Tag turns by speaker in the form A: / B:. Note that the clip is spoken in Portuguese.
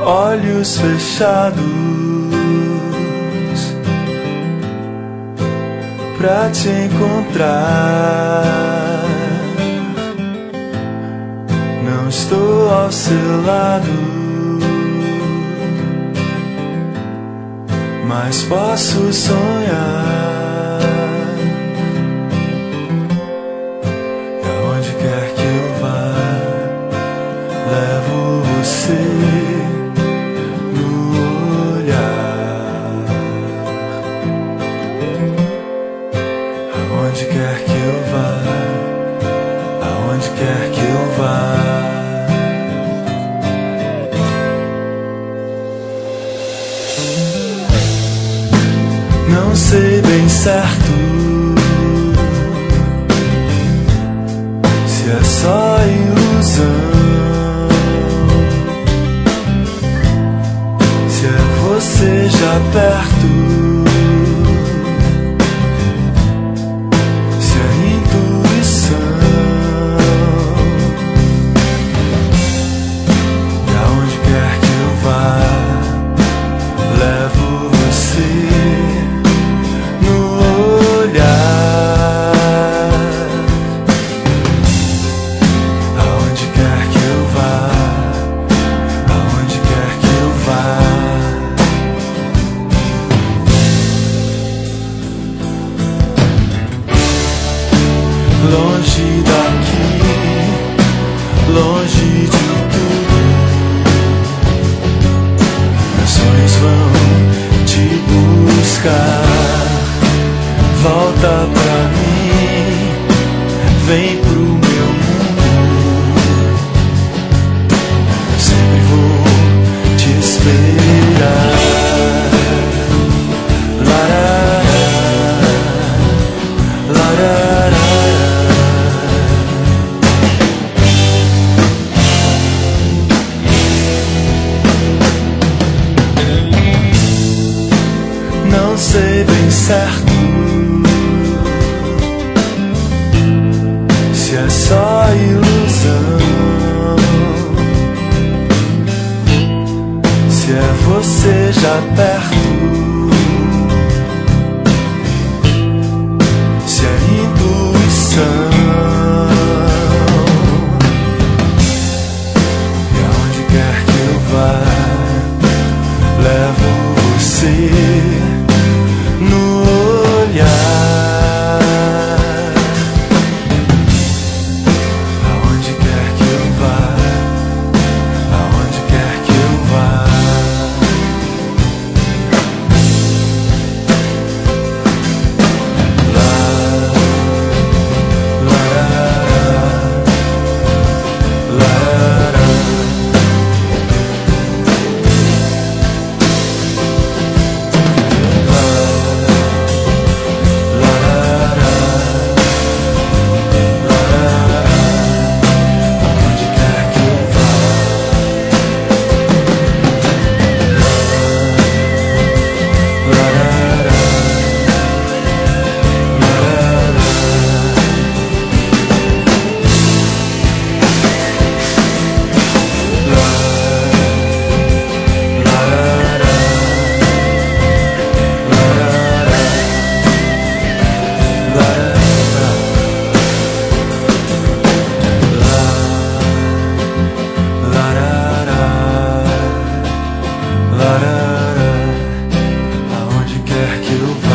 A: olhos fechados pra te encontrar. Não estou ao seu lado, mas posso sonhar. E aonde quer que eu vá, levo você no olhar. Aonde quer que eu vá, aonde quer que eu vá. Não sei bem certo se é só ilusão, se é você já perto, se é intuição. E aonde quer que eu vá, levo você no olhar. Aonde quer que eu vá, aonde quer que eu vá. Longe daqui, longe de tudo, meus sonhos vão te buscar. Volta pra mim, vem pro meu mundo. Eu sempre vou te esperar. Larará, larará. Não sei bem certo se é só ilusão, se é você já perto, se é intuição. E aonde quer que eu vá, levo você no olhar. Aonde quer que eu vá, aonde quer que eu vá. Lá, larará, larará. Aonde quer que eu vá.